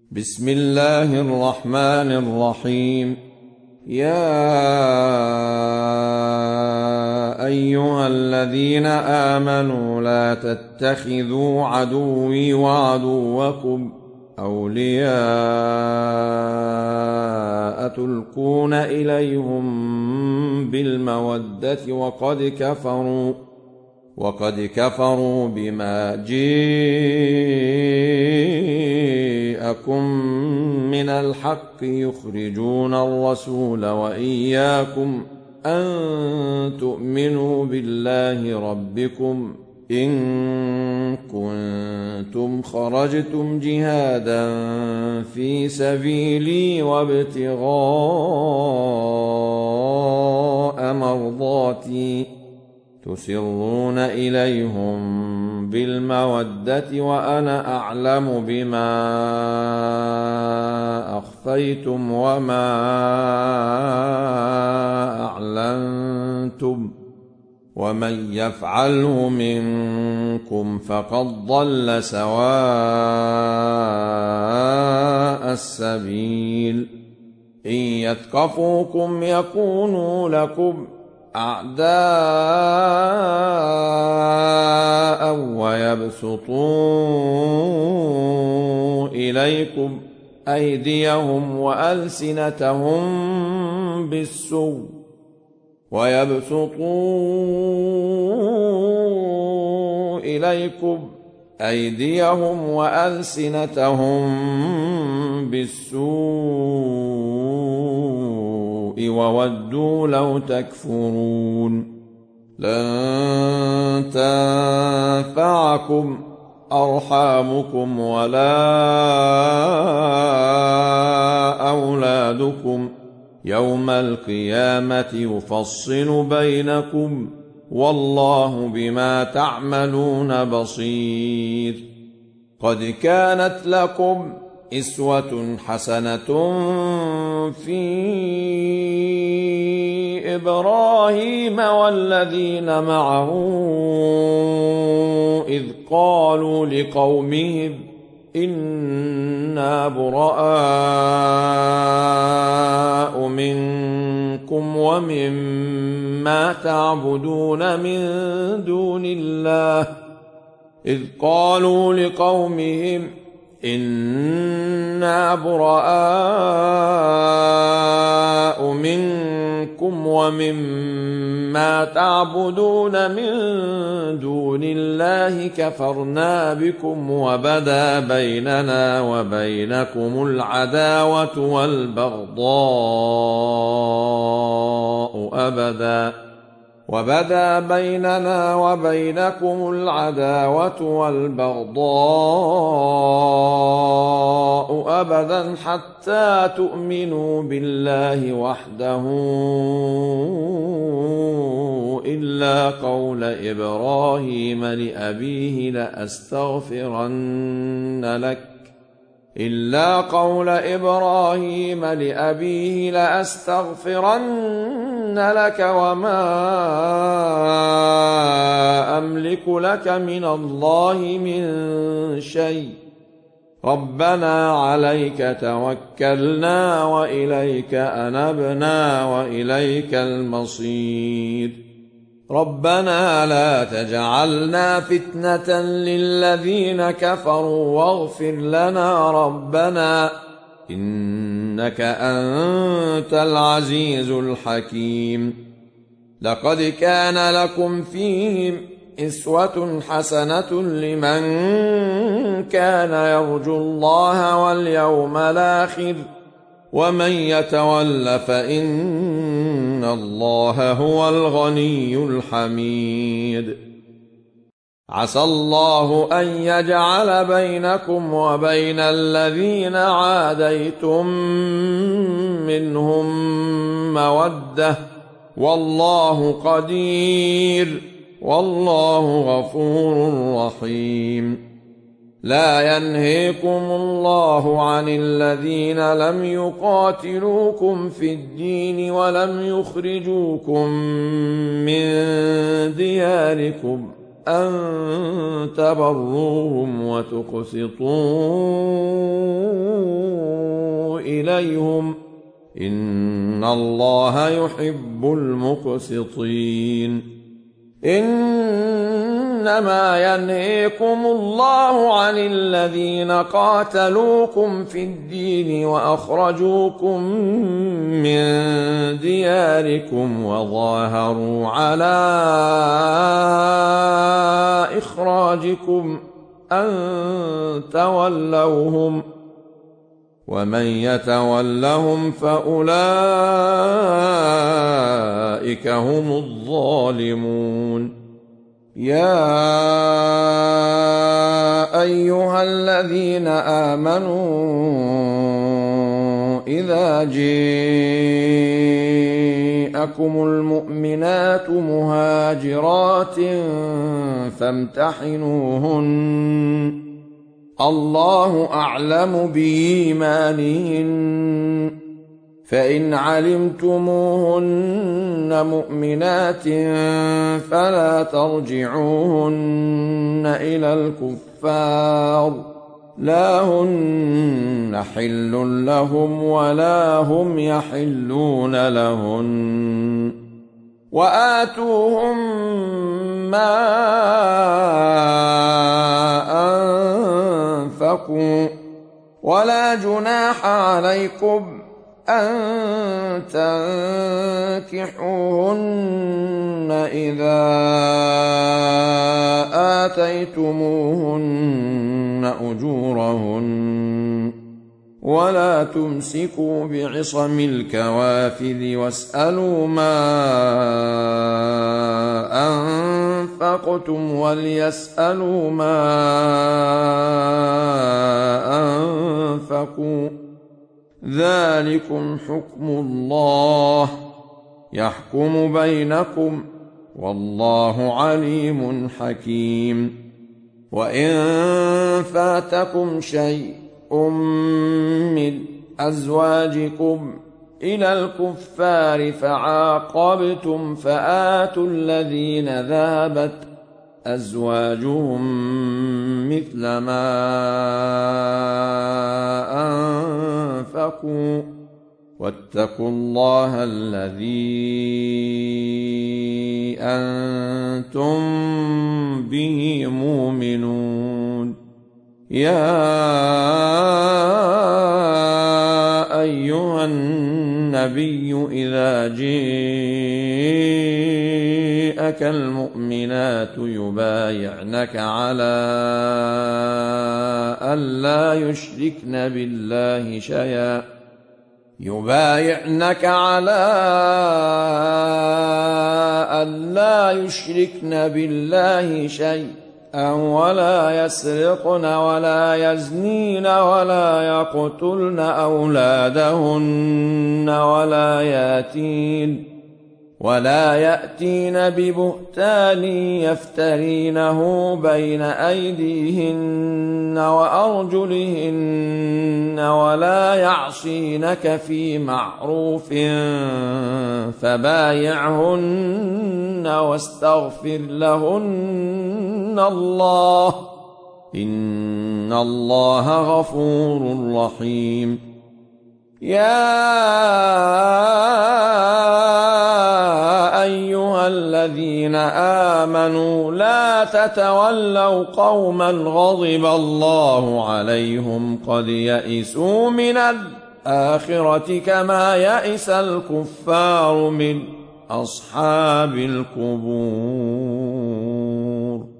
بسم الله الرحمن الرحيم. يا أيها الذين آمنوا لا تتخذوا عدوي وعدوكم أولياء تلقون إليهم بالمودة وقد كفروا بما جاءكم من الحق يخرجون الرسول وإياكم أن تؤمنوا بالله ربكم إن كنتم خرجتم جهادا في سبيلي وابتغاء مرضاتي تسرون إليهم بالمودة وأنا أعلم بما أخفيتم وما أعلنتم ومن يفعله منكم فقد ضل سواء السبيل. إن يثقفوكم يكونوا لكم أعداء ويبسطوا إليكم أيديهم وألسنتهم بالسوء وودوا لو تكفرون. لن تنفعكم أرحامكم ولا أولادكم يوم القيامة يفصل بينكم والله بما تعملون بصير. قد كانت لكم أسوة حسنة في إبراهيم والذين معه إذ قالوا لقومهم إنا براء منكم ومما تعبدون من دون الله إنا براء منكم ومما تعبدون من دون الله كفرنا بكم وبدا بيننا وبينكم العداوة والبغضاء أبدا حتى تؤمنوا بالله وحده إلا قول إبراهيم لأبيه لأستغفرن لك وما أملك لك من الله من شيء ربنا عليك توكلنا وإليك أنبنا وإليك المصير. ربنا لا تجعلنا فتنة للذين كفروا واغفر لنا ربنا إنك أنت العزيز الحكيم. لقد كان لكم فيهم أسوة حسنة لمن كان يرجو الله واليوم الآخر ومن يتول فإن الله هو الغني الحميد. عسى الله أن يجعل بينكم وبين الذين عاديتم منهم مودة والله قدير والله غفور رحيم. لا ينهيكم الله عن الذين لم يقاتلوكم في الدين ولم يخرجوكم من دياركم أن تبروهم وتقسطوا إليهم إن الله يحب المقسطين إنما ينهيكم الله عن الذين قاتلوكم في الدين وأخرجوكم من دياركم وظاهروا على إخراجكم أن تولوهم ومن يتولهم فأولئك هم الظالمون يا أيها الذين آمنوا إذا جاءكم المؤمنات مهاجرات فامتحنوهن الله أعلم بإيمانهن فإن علمتموهن مؤمنات فلا ترجعوهن إلى الكفار لا هن حل لهم ولا هم يحلون لهن وآتوهم ما أنفقوا ولا جناح عليكم أن تنكحوهن إذا آتيتموهن أجورهن ولا تمسكوا بعصم الكوافر واسألوا ما أنفقتم وليسألوا ما أنفقوا ذلكم حكم الله يحكم بينكم والله عليم حكيم وإن فاتكم شيء من أزواجكم إلى الكفار فعاقبتم فآتوا الذين ذهبت أزواجهم مثل ما أنفقوا واتقوا الله الذي أنتم به مؤمنون يا أيها النبي إذا جاءك المؤمنات يبايعنك على ألا يشركن بالله شيئا ولا يسرقن ولا يزنين ولا يقتلن أولادهن ولا يأتين ببهتان يفترينه بين أيديهن وأرجلهن ولا يعصينك في معروف فبايعهن واستغفر لهن الله إن الله غفور رحيم يا أيها الذين آمنوا لا تتولوا قوما غضب الله عليهم قد يئسوا من الآخرة كما يئس الكفار من أصحاب القبور